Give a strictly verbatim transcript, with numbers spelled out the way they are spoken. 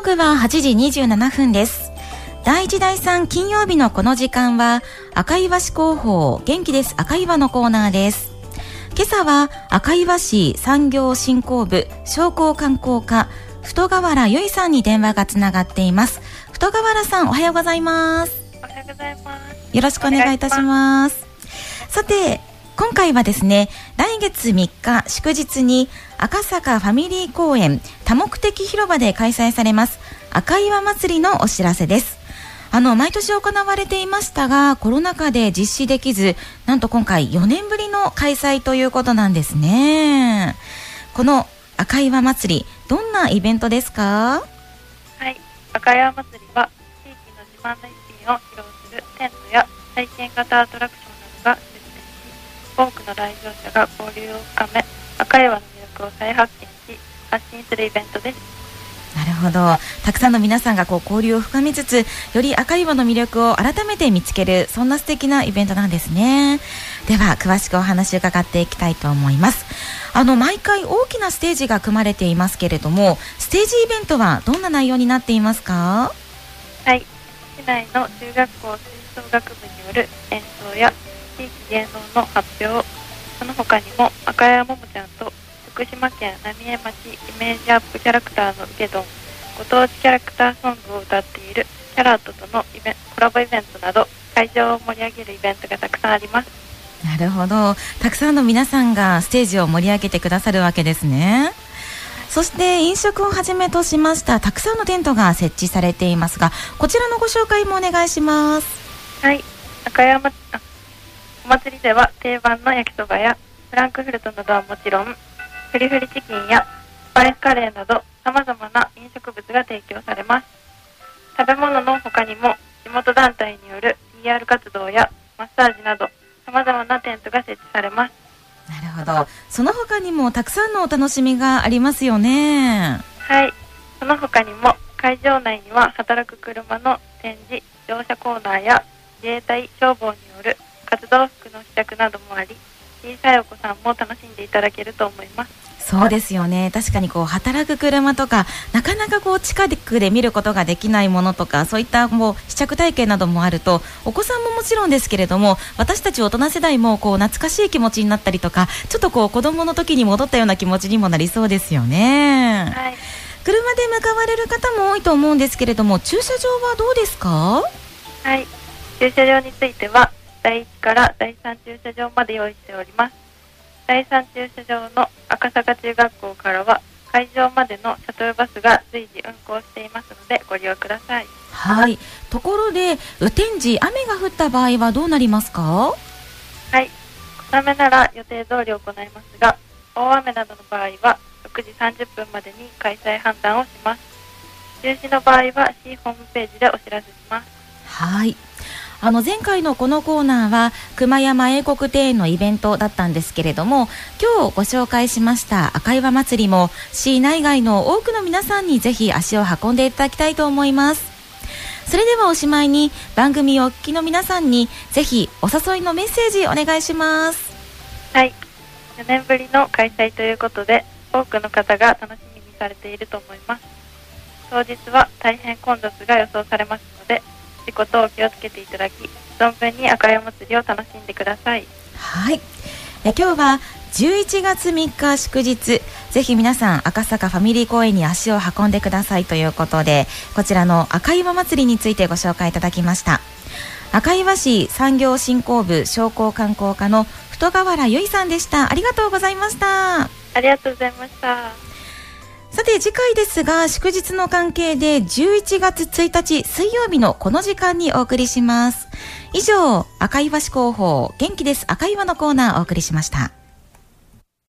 刻ははちじにじゅうななふんです。だいいちだいさん金曜日のこの時間は赤岩市広報元気です赤岩のコーナーです。今朝は赤岩市産業振興部商工観光課太河原由衣さんに電話がつながっています。太河原さん、おはようございます。 おはようございます。 よろしくお願いいたします。さて、今回はですね、来月みっか祝日に赤坂ファミリー公園多目的広場で開催されます赤岩祭りのお知らせです。あの毎年行われていましたが、コロナ禍で実施できず、なんと今回よねんぶりの開催ということなんですね。この赤岩祭り、どんなイベントですか？ はい、赤岩祭りは地域の自慢の一品を披露するテントや体験型アトラクションなどが出店し、多くの来場者が交流を深め、赤岩の魅力を再発見し発信するイベントです。 なるほど。たくさんの皆さんがこう交流を深めつつ、より赤岩の魅力を改めて見つける、そんな素敵なイベントなんですね。では詳しくお話を伺っていきたいと思います。あの毎回大きなステージが組まれていますけれども、ステージイベントはどんな内容になっていますか？ はい、市内の中学校吹奏楽部による演奏や地域芸能の発表、その他にも赤岩ももちゃんと福島県浪江町イメージアップキャラクターのうけどん、ご当地キャラクターソングを歌っているキャラートとのイベコラボイベントなど、会場を盛り上げるイベントがたくさんあります。 なるほど。たくさんの皆さんがステージを盛り上げてくださるわけですね。そして飲食をはじめとしましたたくさんのテントが設置されていますが、こちらのご紹介もお願いします。 はい、赤山お祭りでは定番の焼きそばやフランクフルトなどはもちろん、フリフリチキンやスパイスカレーなど様々な飲食物が提供されます。食べ物の他にも地元団体による ピーアール 活動やマッサージなど様々なテントが設置されます。 なるほど。その他にもたくさんのお楽しみがありますよね。 はい、その他にも会場内には働く車の展示、乗車コーナーや自衛隊消防による活動服の試着などもあり、小さいお子さんも楽しんでいただけると思います。 そうですよね。確かにこう働く車とか、なかなかこう近くで見ることができないものとか、そういったもう試着体験などもあると、お子さんももちろんですけれども、私たち大人世代もこう懐かしい気持ちになったりとか、ちょっとこう子供の時に戻ったような気持ちにもなりそうですよね。 はい、 車で向かわれる方も多いと思うんですけれども、駐車場はどうですか？ はい、駐車場についてはだいいちからだいさん駐車場まで用意しております。だいさん駐車場の赤坂中学校からは会場までのシャトルバスが随時運行していますのでご利用ください。 はい。ところで雨天時、雨が降った場合はどうなりますか？ はい、小雨なら予定通り行いますが、大雨などの場合はろくじさんじゅっぷんまでに開催判断をします。中止の場合は市ホームページでお知らせします。 はい。あの前回のこのコーナーは熊山英国庭園のイベントだったんですけれども、今日ご紹介しました赤岩祭りも市内外の多くの皆さんにぜひ足を運んでいただきたいと思います。それではおしまいに、番組をお聞きの皆さんにぜひお誘いのメッセージお願いします。 はい、よねんぶりの開催ということで多くの方が楽しみにされていると思います。当日は大変混雑が予想されますので、事故等を気をつけていただき、存分に赤岩祭りを楽しんでください。 はい。え今日はじゅういちがつみっか祝日、ぜひ皆さん赤坂ファミリー公園に足を運んでくださいということで、こちらの赤岩祭りについてご紹介いただきました。赤岩市産業振興部商工観光課の太河原由衣さんでした。ありがとうございました。 ありがとうございました。 さて次回ですが、祝日の関係でじゅういちがつついたち水曜日のこの時間にお送りします。以上、赤岩市広報元気です赤岩のコーナーをお送りしました。